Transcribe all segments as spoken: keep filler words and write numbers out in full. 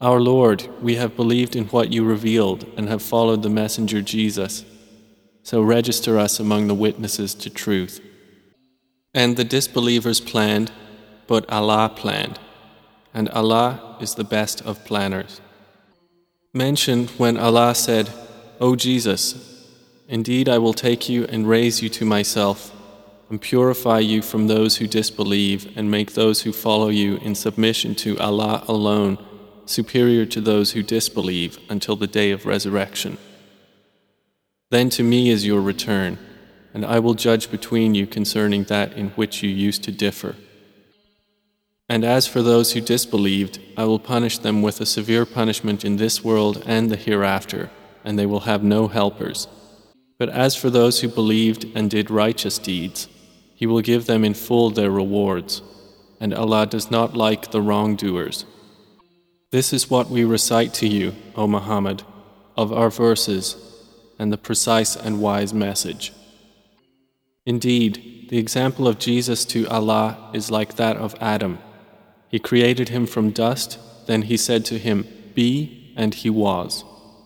Our Lord, we have believed in what you revealed and have followed the messenger Jesus. So register us among the witnesses to truth. And the disbelievers planned, but Allah planned, and Allah is the best of planners. Mention when Allah said, O Jesus, indeed I will take you and raise you to myself, and purify you from those who disbelieve, and make those who follow you in submission to Allah alone superior to those who disbelieve until the day of resurrection. Then to me is your return, and I will judge between you concerning that in which you used to differ. And as for those who disbelieved, I will punish them with a severe punishment in this world and the hereafter, and they will have no helpers. But as for those who believed and did righteous deeds, He will give them in full their rewards, and Allah does not like the wrongdoers. This is what we recite to you, O Muhammad, of our verses and the precise and wise message. Indeed, the example of Jesus to Allah is like that of Adam. He created him from dust, then He said to him, Be, and he was.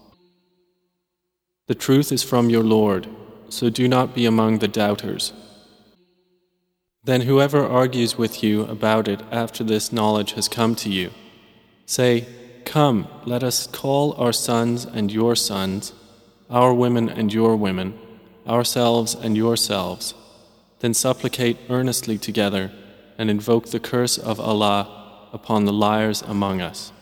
The truth is from your Lord, so do not be among the doubters. Then whoever argues with you about it after this knowledge has come to you, say, Come, let us call our sons and your sons, our women and your women, ourselves and yourselves, then supplicate earnestly together and invoke the curse of Allah upon the liars among us.